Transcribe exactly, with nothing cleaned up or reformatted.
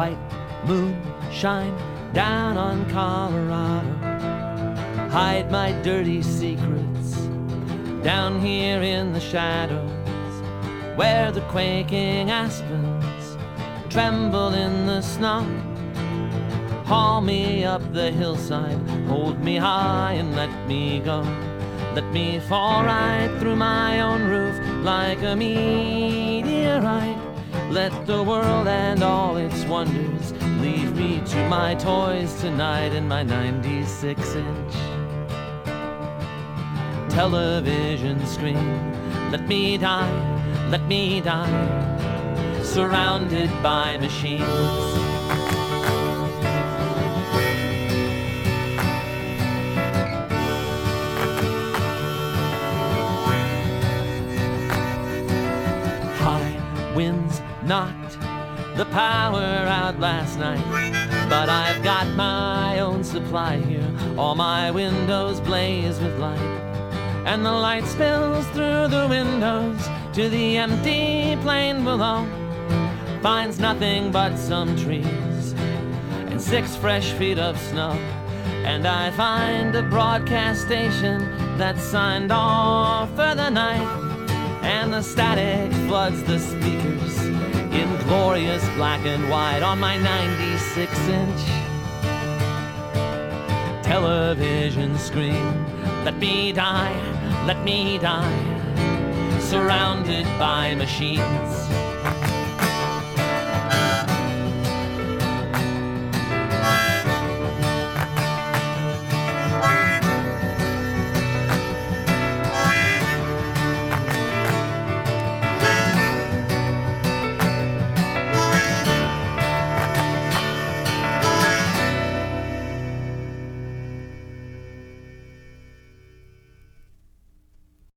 white moon shine down on Colorado. Hide my dirty secrets down here in the shadows, where the quaking aspens tremble in the snow. Haul me up the hillside, hold me high and let me go. Let me fall right through my own roof like a meteorite. Let the world and all its wonders leave me to my toys tonight in my ninety-six inch television screen. Let me die, let me die, surrounded by machines. Winds knocked the power out last night, but I've got my own supply here. All my windows blaze with light, and the light spills through the windows to the empty plain below. Finds nothing but some trees and six fresh feet of snow, and I find a broadcast station that's signed off for the night. And the static floods the speakers in glorious black and white on my ninety-six inch television screen. Let me die, let me die, surrounded by machines.